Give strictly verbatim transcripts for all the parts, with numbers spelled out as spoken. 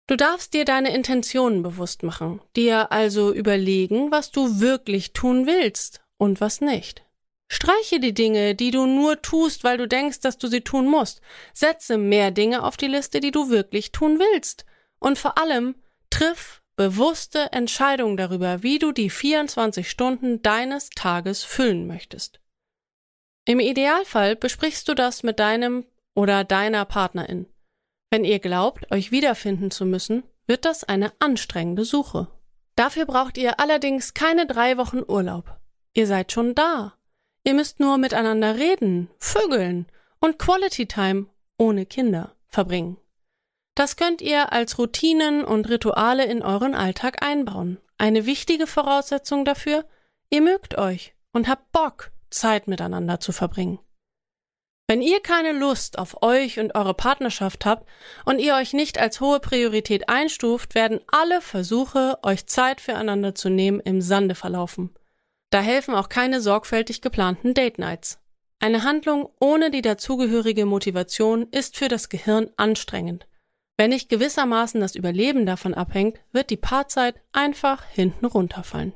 Du darfst dir deine Intentionen bewusst machen, dir also überlegen, was du wirklich tun willst und was nicht. Streiche die Dinge, die du nur tust, weil du denkst, dass du sie tun musst. Setze mehr Dinge auf die Liste, die du wirklich tun willst. Und vor allem, triff bewusste Entscheidungen darüber, wie du die vierundzwanzig Stunden deines Tages füllen möchtest. Im Idealfall besprichst du das mit deinem oder deiner Partnerin. Wenn ihr glaubt, euch wiederfinden zu müssen, wird das eine anstrengende Suche. Dafür braucht ihr allerdings keine drei Wochen Urlaub. Ihr seid schon da. Ihr müsst nur miteinander reden, vögeln und Quality Time ohne Kinder verbringen. Das könnt ihr als Routinen und Rituale in euren Alltag einbauen. Eine wichtige Voraussetzung dafür: ihr mögt euch und habt Bock, Zeit miteinander zu verbringen. Wenn ihr keine Lust auf euch und eure Partnerschaft habt und ihr euch nicht als hohe Priorität einstuft, werden alle Versuche, euch Zeit füreinander zu nehmen, im Sande verlaufen. Da helfen auch keine sorgfältig geplanten Date-Nights. Eine Handlung ohne die dazugehörige Motivation ist für das Gehirn anstrengend. Wenn nicht gewissermaßen das Überleben davon abhängt, wird die Paarzeit einfach hinten runterfallen.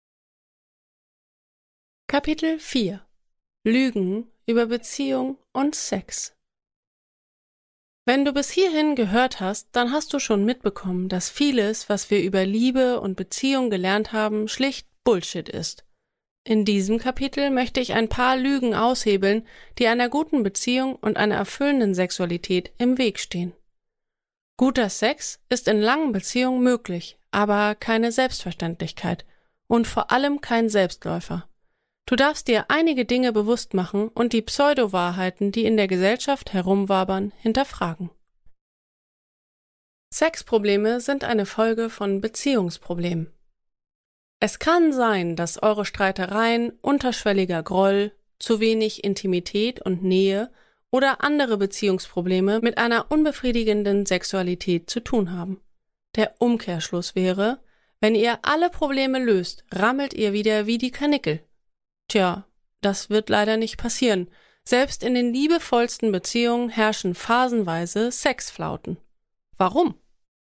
Kapitel vier: Lügen über Beziehung und Sex. Wenn du bis hierhin gehört hast, dann hast du schon mitbekommen, dass vieles, was wir über Liebe und Beziehung gelernt haben, schlicht Bullshit ist. In diesem Kapitel möchte ich ein paar Lügen aushebeln, die einer guten Beziehung und einer erfüllenden Sexualität im Weg stehen. Guter Sex ist in langen Beziehungen möglich, aber keine Selbstverständlichkeit und vor allem kein Selbstläufer. Du darfst dir einige Dinge bewusst machen und die Pseudo-Wahrheiten, die in der Gesellschaft herumwabern, hinterfragen. Sexprobleme sind eine Folge von Beziehungsproblemen. Es kann sein, dass eure Streitereien, unterschwelliger Groll, zu wenig Intimität und Nähe oder andere Beziehungsprobleme mit einer unbefriedigenden Sexualität zu tun haben. Der Umkehrschluss wäre: wenn ihr alle Probleme löst, rammelt ihr wieder wie die Karnickel. Tja, das wird leider nicht passieren. Selbst in den liebevollsten Beziehungen herrschen phasenweise Sexflauten. Warum?